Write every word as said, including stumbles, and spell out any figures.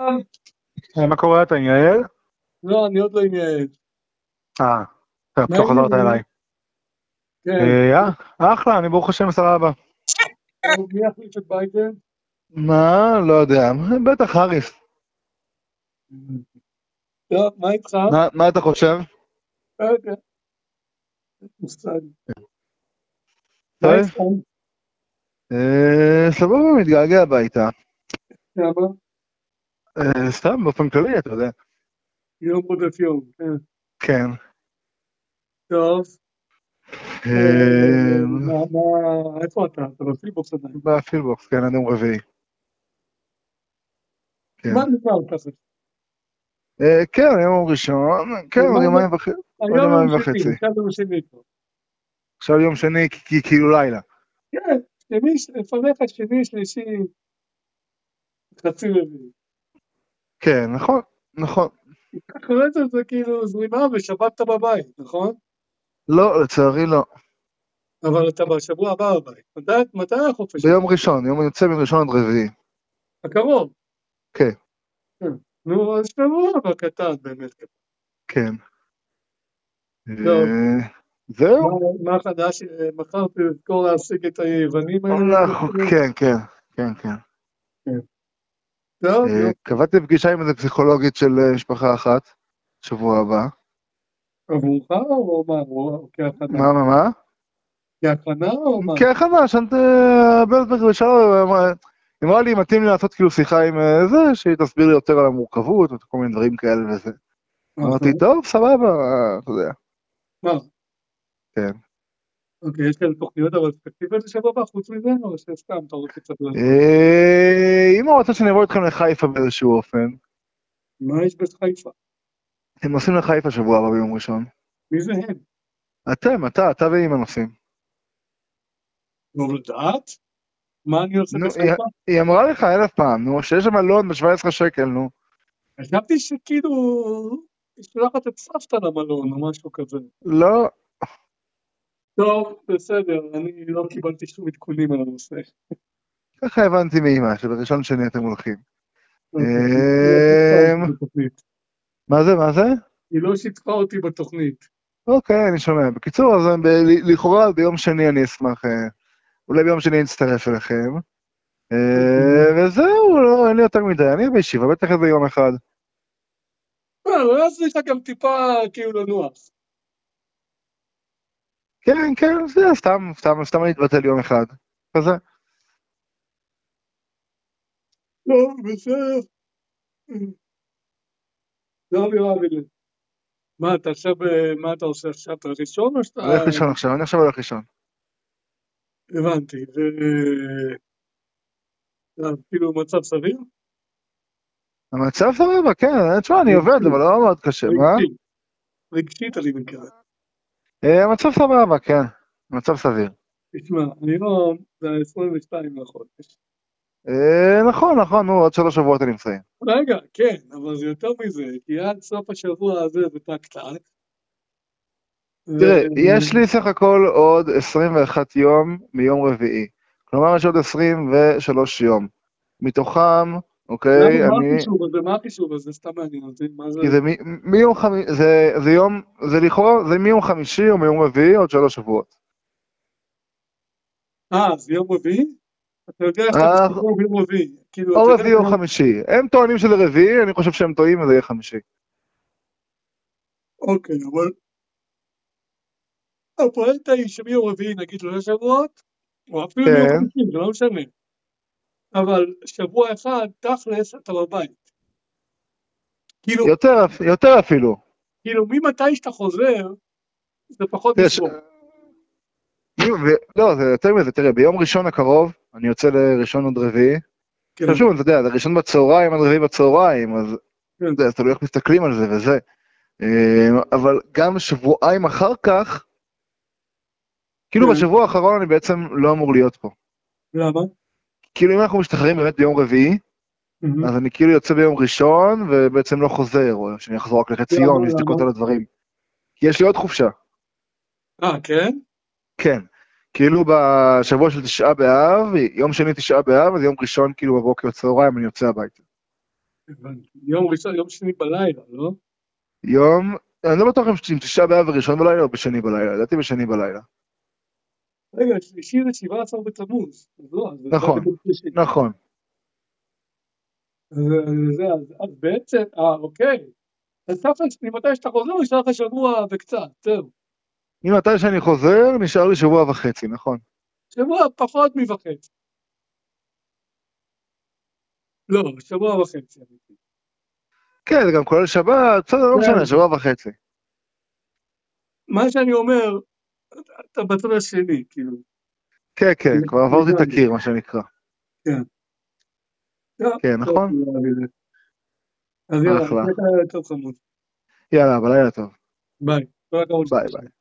מה קורה, אתה עם יעל? לא, אני עוד לא עם יעל. אה, טוב, מה פתאום חזרת העניינים? אליי. כן. אה, אה, אחלה, אני ברוך השם סבבה. טוב, מי יחליף את ביידן? מה? לא יודע, בטח האריס. טוב, מה איתך? מה מה אתה חושב? לא יודע, מושג. מה טוב, איתך? אה, סבבה, מתגעגע הביתה. למה? אה, סתם, באופן כללי, אתה יודע. יום רודף יום. כן. כן. טוב. אה, אה, מה, מה, איפה אתה? אתה בפילבוקס עדיין. בפילבוקס, כן, עד יום רביעי. כן. מה נקרא ככה? אה, כן, היום ראשון, כן, עוד ומה זה? יומיים וחצי. עוד היום יום יומיים שני, וחצי. עכשיו יום שני פה. עכשיו יום שני, כי- כי- כאילו לילה. כן, שני, לפניך שני, שלישי, חצי רביעי. כן, נכון, נכון. אחרי זה זה כאילו זרימה ושבת אתה בבית, נכון? לא, לצערי לא. אבל אתה בשבוע הבא בבית. מתי, מתי החופש שלך? ביום ראשון, יום יוצא מראשון עד רביעי. הקרוב. כן, כן. נו, אז שבוע אבל קטן, באמת קטן. כן. טוב, אה, מה, זהו. מה חדש? אה, מחר תזכור להשיג את היוונים האלה? אנחנו, כן, כן, כן, כן. כן. טוב, אה, יופי. קבעתי פגישה עם איזה פסיכולוגית של אה, משפחה אחת, שבוע הבא. עבורך או מה? או כהכנה? מה, מה, מה? כהכנה או מה? כהכנה, שאנט בלסברג ושלום, היא אמרה לי, מתאים לי לעשות כאילו שיחה עם אה, זה, שהיא תסביר לי יותר על המורכבות, וכל מיני דברים כאלה וזה. אמרתי, אוקיי. טוב, סבבה, אה, אתה יודע, מה? כן. אוקיי, יש כאלה תוכניות אבל ספציפיות לשבוע הבא חוץ מזה, או שסתם אתה רוצה קצת לעשות? אה, אם הוא רוצה שאני אבוא איתכם לחיפה באיזשהו אופן, מה יש בחיפה? הם נוסעים לחיפה שבוע הבא ביום ראשון. מי זה הם? אתם, אתה, אתה ואמא נוסעים. לא לדעת? מה אני עושה נו, היא, בחיפה? היא אמרה לך אלף פעם, נו, שיש שם מלון ב-שבע עשרה שקל, נו. חשבתי שכאילו היא שולחת את סבתא למלון או משהו כזה. לא, טוב, בסדר, אני לא קיבלתי שום עדכונים על הנושא. ככה הבנתי מאמא, שבראשון שני אתם הולכים. אוקיי, היא לא שיתפה אותי אמ, בתוכנית. מה זה, מה זה? היא לא שיתפה אותי בתוכנית. אוקיי, אני שומע. בקיצור, אז ב- ל- לכאורה ביום שני אני אשמח, אה, אולי ביום שני נצטרף אליכם. אה, וזהו, לא, אין לי יותר מדי, אני בישיבה, בטח איזה יום אחד. אבל אז יש לך גם טיפה כאילו לנוח. כן, כן, זה סתם, סתם, סתם אני אתבטל יום אחד. כזה. טוב, בסדר. לא נראה לי. מה, אתה עכשיו, אה, מה אתה עושה עכשיו? אתה ראשון או שאתה... הולך לישון עכשיו, אני עכשיו הולך לישון. הבנתי. ו... אה, כאילו מצב סביר? המצב סבבה, כן, תשמע, אני עובד, אבל רגשית, לא מאוד קשה, מה? רגשית. רגשית אני מכיר. אה, המצב סבבה, כן, המצב סביר. תשמע, היום זה ה-עשרים ושתיים לחודש. אה, נכון, נכון, נו, עוד שלוש שבועות אני מסיים. רגע, כן, אבל זה יותר מזה, כי עד סוף השבוע הזה זה טק טק. תראה, ו... יש לי סך הכל עוד עשרים ואחד יום מיום רביעי. כלומר, יש עוד עשרים ושלושה יום. מתוכם, למה, אוקיי, מה אני... החישוב הזה? מה החישוב הזה? סתם מעניין אותי, מה זה? כי זה מ- מיום חמישי, זה, זה יום, זה לכאורה, זה מיום חמישי או מיום רביעי, עוד שלוש שבועות. אה, זה יום רביעי? אתה יודע שאתה אה, בסופו ביום רביעי. כאילו, או אתה יודע רביעי או מה... חמישי. הם טוענים שזה רביעי, אני חושב שהם טועים וזה יהיה חמישי. אוקיי, אבל... הפואנטה היא שמיום רביעי נגיד שלושה שבועות, או אפילו מיום כן, חמישי, זה לא משנה. אבל שבוע אחד, תכלס, אתה בבית. כאילו, יותר, יותר אפילו. כאילו, ממתי שאתה חוזר, זה פחות יש, משבוע. לא, זה יותר מזה, תראה, ביום ראשון הקרוב, אני יוצא לראשון עד רביעי, כן, עכשיו שוב, אתה יודע, זה ראשון בצהריים עד רביעי בצהריים, אז כן, אתה יודע, אז תלוי איך מסתכלים על זה וזה. אה, אבל גם שבועיים אחר כך, כאילו כן. בשבוע האחרון אני בעצם לא אמור להיות פה. למה? כאילו אם אנחנו משתחררים באמת ביום רביעי, מהמם. אז אני כאילו יוצא ביום ראשון ובעצם לא חוזר, או שאני אחזור רק לחצי למה? יום להסתכלות למה? על הדברים. כי יש לי עוד חופשה. אה, כן? כן. כאילו בשבוע של תשעה באב, יום שני תשעה באב, אז יום ראשון כאילו בבוקר צהריים אני יוצא הביתה. הבנתי. יום ראשון, יום שני בלילה, לא? יום, אני לא בטוח אם תשעה באב בראשון בלילה או בשני בלילה, לדעתי בשני בלילה. רגע, שלישי זה שבעה עשר בתמוז. אז לא, אז זה בא נכון, בדיוק שלישי. נכון. אז זה, אז אז בעצם, אה, אוקיי. אז תכלס, ממתי שאתה חוזר, נשאר לך שבוע וקצת, זהו. ממתי שאני חוזר, נשאר לי שבוע וחצי, נכון. שבוע פחות מוחצי. לא, שבוע וחצי. כן, זה גם כולל שבת, בסדר, לא משנה, שבוע וחצי. מה שאני אומר, אתה בצד השני, כאילו. כן, כן, כבר עברתי את הקיר, מה שנקרא. כן. כן, נכון? אז יאללה, אחלה. זה היה יותר חמוד. יאללה, בלילה טוב. ביי. כל הכבוד ביי שאתה ביי.